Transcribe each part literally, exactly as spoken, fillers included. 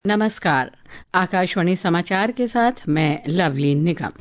नमस्कार। आकाशवाणी समाचार के साथ मैं लवली निगम।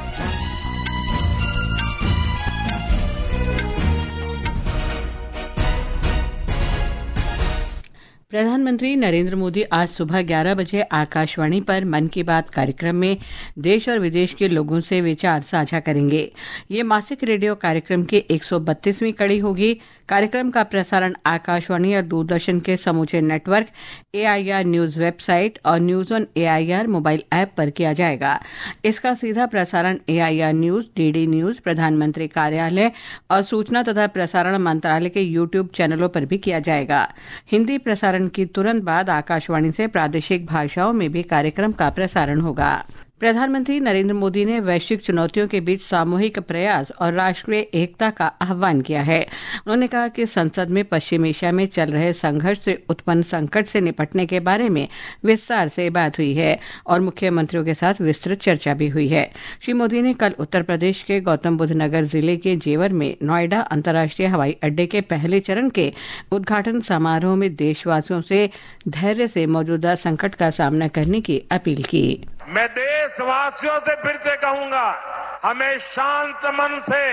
प्रधानमंत्री नरेंद्र मोदी आज सुबह ग्यारह बजे आकाशवाणी पर मन की बात कार्यक्रम में देश और विदेश के लोगों से विचार साझा करेंगे। ये मासिक रेडियो कार्यक्रम की एक सौ बत्तीसवीं कड़ी होगी। कार्यक्रम का प्रसारण आकाशवाणी और दूरदर्शन के समूचे नेटवर्क, एआईआर न्यूज वेबसाइट और news on AIR mobile app पर किया जाएगा। इसका सीधा प्रसारण एआईआर न्यूज, डीडी न्यूज, प्रधानमंत्री कार्यालय और सूचना तथा प्रसारण मंत्रालय के यूट्यूब चैनलों पर भी किया जाएगा। हिंदी प्रसारण की तुरंत बाद आकाशवाणी से प्रादेशिक भाषाओं में भी कार्यक्रम का प्रसारण होगा। प्रधानमंत्री नरेंद्र मोदी ने वैश्विक चुनौतियों के बीच सामूहिक प्रयास और राष्ट्रीय एकता का आह्वान किया है। उन्होंने कहा कि संसद में पश्चिम एशिया में चल रहे संघर्ष से उत्पन्न संकट से निपटने के बारे में विस्तार से बात हुई है और मुख्यमंत्रियों के साथ विस्तृत चर्चा भी हुई है। श्री मोदी ने कल उत्तर प्रदेश के गौतम बुद्ध नगर जिले के जेवर में नोएडा अंतर्राष्ट्रीय हवाई अड्डे के पहले चरण के उद्घाटन समारोह में देशवासियों से धैर्य से मौजूदा संकट का सामना करने की अपील की। मैं देशवासियों से फिर से कहूंगा, हमें शांत मन से,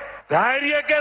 धैर्य के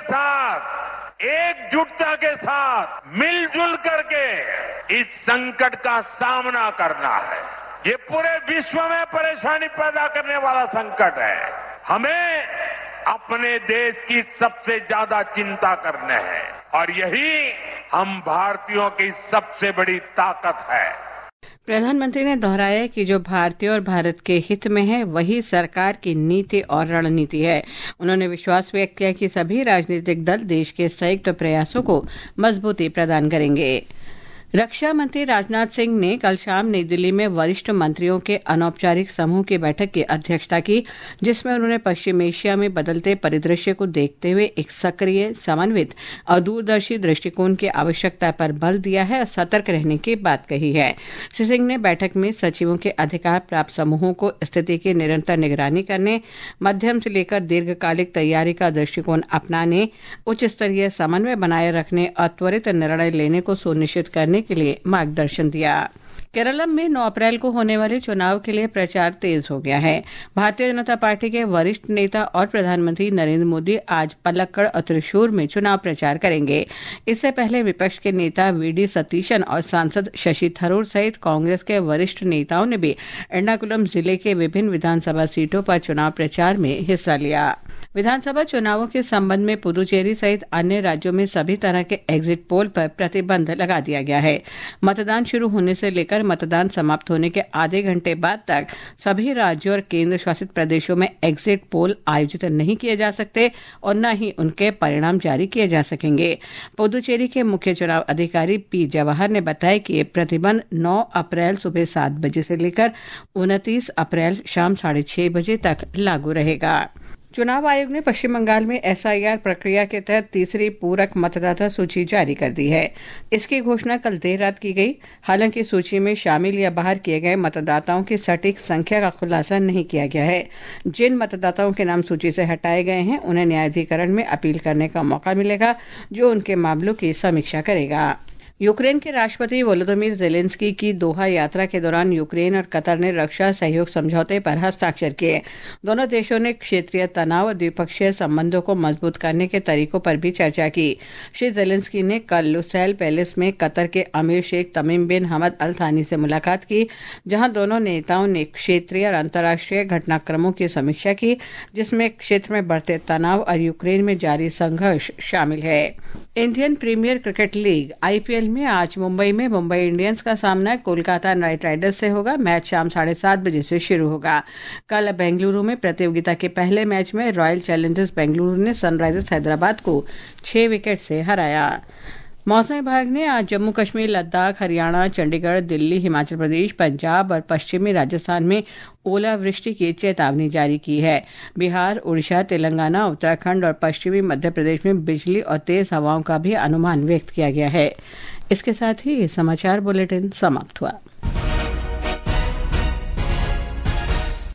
साथ, एकजुटता के साथ, मिलजुल करके इस संकट का सामना करना है। ये पूरे विश्व में परेशानी पैदा करने वाला संकट है। हमें अपने देश की सबसे ज्यादा चिंता करनी है और यही हम भारतीयों की सबसे बड़ी ताकत है। प्रधानमंत्री ने दोहराया कि जो भारतीय और भारत के हित में है वही सरकार की नीति और रणनीति है। उन्होंने विश्वास व्यक्त किया कि सभी राजनीतिक दल देश के संयुक्त प्रयासों को मजबूती प्रदान करेंगे। रक्षा मंत्री राजनाथ सिंह ने कल शाम नई दिल्ली में वरिष्ठ मंत्रियों के अनौपचारिक समूह की बैठक की अध्यक्षता की, जिसमें उन्होंने पश्चिम एशिया में बदलते परिदृश्य को देखते हुए एक सक्रिय, समन्वित और दूरदर्शी दृष्टिकोण की आवश्यकता पर बल दिया है और सतर्क रहने की बात कही है। श्री सिंह ने बैठक में सचिवों के अधिकार प्राप्त समूहों को स्थिति की निरंतर निगरानी करने, मध्यम से लेकर दीर्घकालिक तैयारी का दृष्टिकोण अपनाने, उच्च स्तरीय समन्वय बनाए रखने और त्वरित निर्णय लेने को सुनिश्चित करने के लिए मार्गदर्शन दिया। केरल में नौ अप्रैल को होने वाले चुनाव के लिए प्रचार तेज हो गया है। भारतीय जनता पार्टी के वरिष्ठ नेता और प्रधानमंत्री नरेंद्र मोदी आज पलक्कड़ और त्रिशूर में चुनाव प्रचार करेंगे। इससे पहले विपक्ष के नेता वीडी सतीशन और सांसद शशि थरूर सहित कांग्रेस के वरिष्ठ नेताओं ने भी एर्नाकुलम जिले के विभिन्न विधानसभा सीटों पर चुनाव प्रचार में हिस्सा लिया। विधानसभा चुनावों के संबंध में पुदुचेरी सहित अन्य राज्यों में सभी तरह के एग्जिट पोल पर प्रतिबंध लगा दिया गया है। मतदान शुरू होने से लेकर मतदान समाप्त होने के आधे घंटे बाद तक सभी राज्यों और केंद्र शासित प्रदेशों में एग्जिट पोल आयोजित नहीं किए जा सकते और न ही उनके परिणाम जारी किए जा सकेंगे। पुदुचेरी के मुख्य चुनाव अधिकारी पी जवाहर ने बताया कि ये प्रतिबंध नौ अप्रैल सुबह सात बजे से लेकर उनतीस अप्रैल शाम साढ़े छह बजे तक लागू रहेगा। चुनाव आयोग ने पश्चिम बंगाल में एसआईआर प्रक्रिया के तहत तीसरी पूरक मतदाता सूची जारी कर दी है। इसकी घोषणा कल देर रात की गई। हालांकि सूची में शामिल या बाहर किए गए मतदाताओं की सटीक संख्या का खुलासा नहीं किया गया है। जिन मतदाताओं के नाम सूची से हटाए गए हैं उन्हें न्यायाधिकरण में अपील करने का मौका मिलेगा, जो उनके मामलों की समीक्षा करेगा। यूक्रेन के राष्ट्रपति वोलोदिमीर ज़ेलेंस्की की दोहा यात्रा के दौरान यूक्रेन और कतर ने रक्षा सहयोग समझौते पर हस्ताक्षर किए। दोनों देशों ने क्षेत्रीय तनाव और द्विपक्षीय संबंधों को मजबूत करने के तरीकों पर भी चर्चा की। श्री ज़ेलेंस्की ने कल लुसैल पैलेस में कतर के अमीर शेख तमीम बिन हमद अल थानी से मुलाकात की, जहां दोनों नेताओं ने क्षेत्रीय और अंतर्राष्ट्रीय घटनाक्रमों की समीक्षा की, जिसमें क्षेत्र में बढ़ते तनाव और यूक्रेन में जारी संघर्ष शामिल है। Indian premier cricket league IPL में आज मुंबई में मुंबई इंडियंस का सामना कोलकाता नाइट राइडर्स से होगा। मैच शाम साढ़े सात बजे से शुरू होगा। कल बेंगलुरु में प्रतियोगिता के पहले मैच में रॉयल चैलेंजर्स बेंगलुरु ने सनराइजर्स हैदराबाद को छह विकेट से हराया। मौसम विभाग ने आज जम्मू कश्मीर, लद्दाख, हरियाणा, चंडीगढ़, दिल्ली, हिमाचल प्रदेश, पंजाब और पश्चिमी राजस्थान में ओलावृष्टि की चेतावनी जारी की है। बिहार, उड़ीसा, तेलंगाना, उत्तराखंड और पश्चिमी मध्य प्रदेश में बिजली और तेज हवाओं का भी अनुमान व्यक्त किया गया है। इसके साथ ही ये समाचार बुलेटिन समाप्त हुआ।